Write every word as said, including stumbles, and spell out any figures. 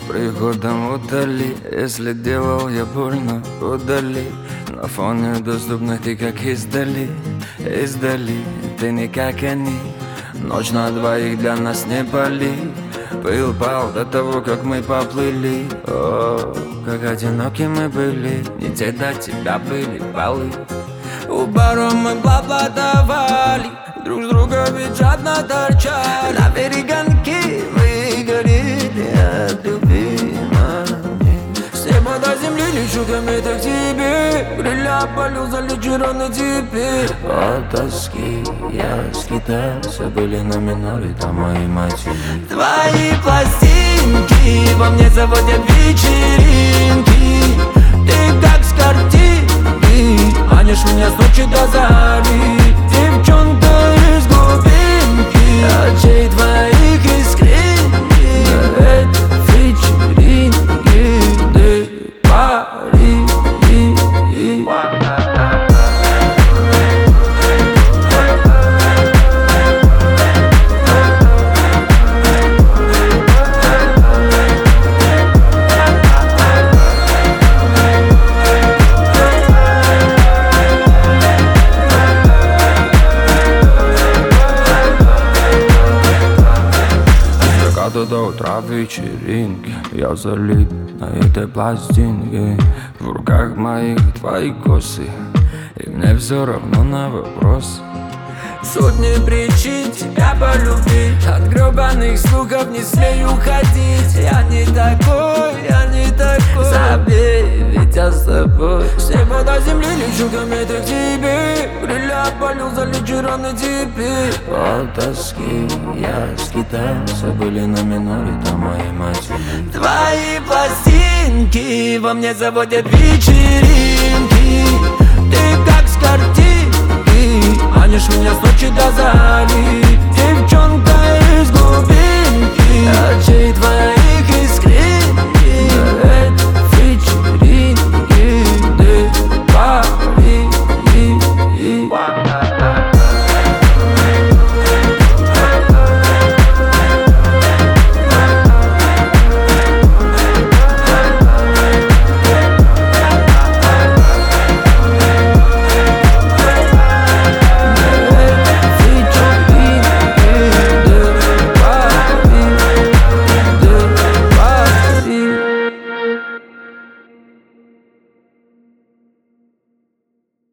приходом удали. Если делал я больно, удали. На фоне доступных ты как издали, издали. Ты не как они, ночь на двоих для нас не пали. Пыл пал до того, как мы поплыли. О, как одиноки мы были, не те до тебя были баллы. У баров мы поплатовали, друг с друга ведь жадно торчали. На перегонки мы горели от любви. С неба до земли лечу кометы к тебе. Гриля полю залечу раны теперь. От тоски я скитался, были на миноре там мои мотивы. Твои пластинки во мне заводят вечеринки. Ты как с картинки манишь меня с ночи до зари. Девчонка из глубинки очей твоих искренних. На этой вечеринке ты пари. До утра вечеринки я залип на этой пластинке. В руках моих твои косы, и мне все равно на вопрос. Сотни причин тебя полюбить, от гребаных слухов не смею ходить. Я не такой, я не такой, забей, ведь я с тобой. С неба до земли лечу кометы к тебе. Гриля полю залечу раны теперь. От тоски я скитался, были на миноре там мои мотивы. Твои пластинки во мне заводят вечеринки. Ты как с картинки манишь меня с ночи до зари. Девчонка из глубинки очей твоих